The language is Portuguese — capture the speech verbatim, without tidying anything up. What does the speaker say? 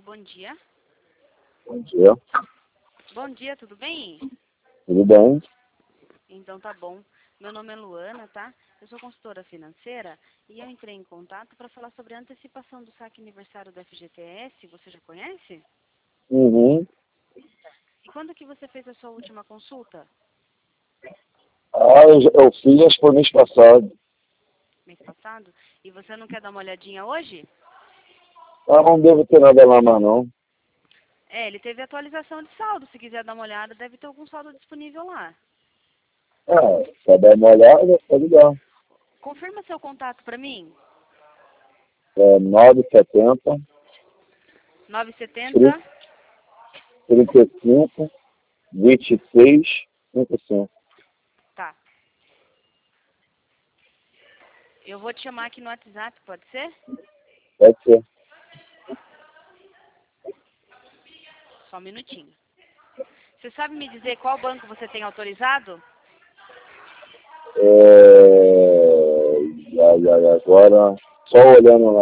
bom dia. Bom dia. Bom dia, tudo bem? Tudo bem? Então tá bom. Meu nome é Luana, tá? Eu sou consultora financeira e eu entrei em contato para falar sobre a antecipação do saque aniversário do F G T S. Você já conhece? Uhum. E quando que você fez a sua última consulta? Ah, eu, já- eu fiz acho que foi mês passado. Mês passado? E você não quer dar uma olhadinha hoje? Ah, não devo ter nada lá mais não. É, ele teve atualização de saldo. Se quiser dar uma olhada, deve ter algum saldo disponível lá. Ah, só dar uma olhada, tá legal. Confirma seu contato para mim. É nove setenta, nove setenta. trinta e cinco, vinte e seis, cinquenta e cinco. Tá. Eu vou te chamar aqui no WhatsApp, pode ser? Pode ser. Só um minutinho. Você sabe me dizer qual banco você tem autorizado? É... E aí, agora, só olhando lá.